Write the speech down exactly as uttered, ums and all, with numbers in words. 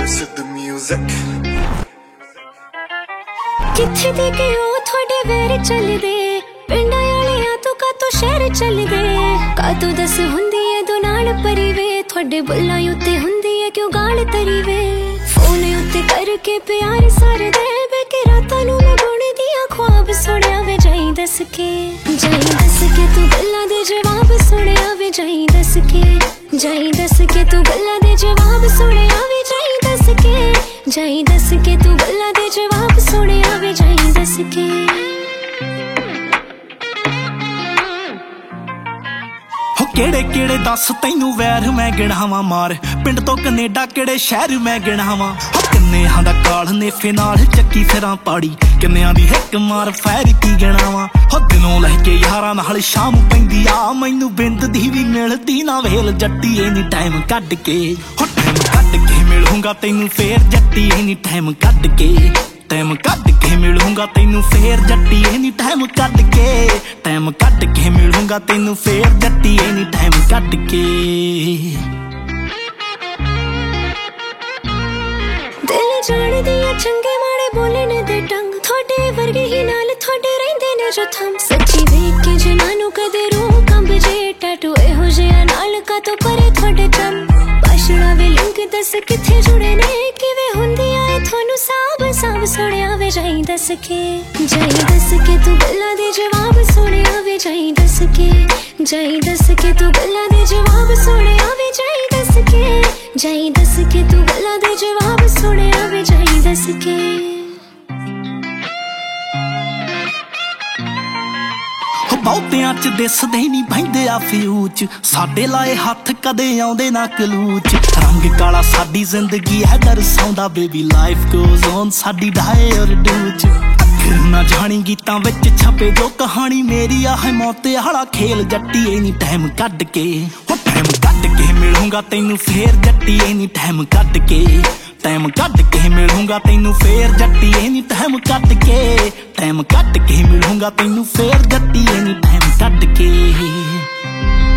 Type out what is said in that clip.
किथे दे के ओ थोड़े वेर चलदे पिंडां वालियां तो कातों शहर चलदे कातों दस हुंदी है दुनाल परी वे थोड़े बुल्लां उत्ते हुंदी है क्यों गाल तरी वे फोन उत्ते करके प्यार सारे दे बेके रातां नूं मैं बुण दियां ख्वाब सुणिया वे जाई दस के जाई दस के तू गल्लां दे जवाब सुणिया वे जाई दस के जाई दस के तू गल्लां दे जवाब सुणिया वे जाई दस के जाई दस के तू गल्लां दे जवाब सुणिया वे जाई दस के केड़े केड़े दस तैनू वैर मैं गिणावां मार पिंड तो कनेडा केड़े शहर मैं गिणावां किन्नेहां दा काल नेफे नाल चक्की सिरां पाड़ी किन्नेहां दी हिक मार फैर की गिणावां हो दिनों लह के यारां नाल शाम पैंदी आ मैनू बिंद दी भी मिलदी ना वेल जट्टी एनी टाइम कढ के हो टाइम कढ के मिलूंगा तैनू फेर जट्टी एनी टाइम कढ के टाइम कट के मिलूंगा तेनू फेर जट्टी एनी टाइम कट के टाइम कट के मिलूंगा तेनू फेर जट्टी एनी टाइम कट के दिल जान दिया चंगे माड़े बोलने दे टंग थोड़े वर्गे ही नाल थोड़े रहिंदे ने जो थम सच्ची देख के जनानू कदे रूह कंब जे टैटू एहो जिहा नाल का तो परे थोड़े चम भाषणा वे लिंक दस किथे जुड़े ने किवें हुंदी आए थोनू साब साब सुणिया वे जाई दस के जाई दस के तू गल्लां दे जवाब सुणिया वे जाई दस के जाई दस के तू गल्लां दे जवाब सुणिया वे जाई दस के जाई दस के तू गल्लां दे जवाब सुणिया वे जाई दस के ਬਹੁਤਿਆਂ ਚ ਦਿਸਦੇ ਨਹੀਂ ਬਹਿੰਦੇ ਆ ਫਿਊਚ ਸਾਡੇ ਲਾਏ ਹੱਥ ਕਦੇ ਆਉਂਦੇ ਨਾ ਕਲੂਚ ਰੰਗ ਕਾਲਾ ਸਾਡੀ ਜ਼ਿੰਦਗੀ ਹੈ ਦਰਸਾਉਂਦਾ ਬੇਬੀ ਲਾਈਫ ਗੋਜ਼ ਔਨ ਸਾਡੀ ਡਾਏ ਔਰ ਡੂਚ ਅੱਖਰ ਨਾ ਜਾਣੀ ਗੀਤਾਂ ਵਿੱਚ ਛਪੇ ਜੋ ਕਹਾਣੀ ਮੇਰੀ ਆ ਹੈ ਮੌਤੇ ਵਾਲਾ ਖੇਲ ਜੱਟੀ ਐਨੀ ਟਾਈਮ ਕੱਢ ਕੇ ਹੋ ਟਾਈਮ ਕੱਢ ਕੇ ਮਿਲੂੰਗਾ ਤੈਨੂੰ ਫੇਰ ਜੱਟੀ ਐਨੀ ਟਾਈਮ ਕੱਢ ਕੇ टाइम कट के मिलूंगा तेनू फेर जट्टी एनी टाइम कट के टाइम कट के मिलूंगा तेनू फेर जट्टी एनी टाइम कट के